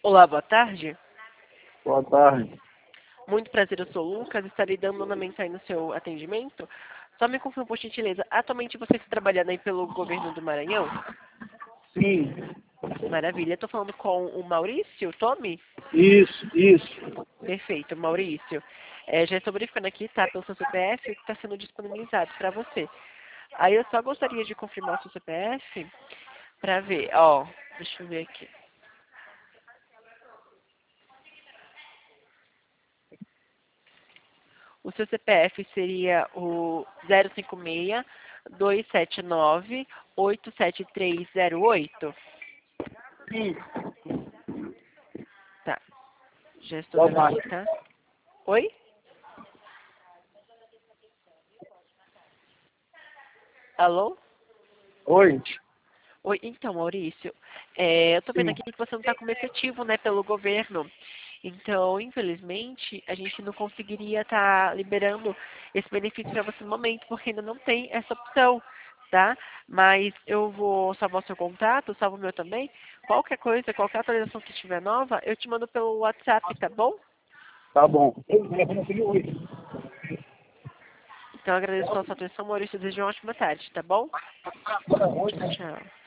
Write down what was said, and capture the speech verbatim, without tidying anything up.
Olá, boa tarde. Boa tarde. Muito prazer, eu sou o Lucas. Estarei dando andamento aí no seu atendimento. Só me confirma, por gentileza, atualmente você está trabalhando aí pelo governo do Maranhão? Sim, Maravilha. Estou falando com o Maurício, Tommy? isso, isso. Perfeito, Maurício. É, já estou verificando aqui, tá, pelo seu C P F, o que está sendo disponibilizado para você. Aí eu só gostaria de confirmar o seu C P F para ver, ó, deixa eu ver aqui. O seu C P F seria o zero cinco seis, dois sete nove, oito sete três zero oito? Sim. Tá, já estou Boa vendo tarde. aqui, tá? Oi? Alô? Oi. Oi, então, Maurício, é, eu tô vendo Sim. aqui que você não está como efetivo, né, pelo governo. Então, infelizmente, a gente não conseguiria estar liberando esse benefício para você no momento, porque ainda não tem essa opção, tá? Mas eu vou salvar o seu contato, salvo o meu também. Qualquer coisa, qualquer atualização que estiver nova, eu te mando pelo WhatsApp, tá bom? Tá bom. Então, eu agradeço pela sua atenção, Maurício. Desejo uma ótima tarde, tá bom? Tchau, tchau.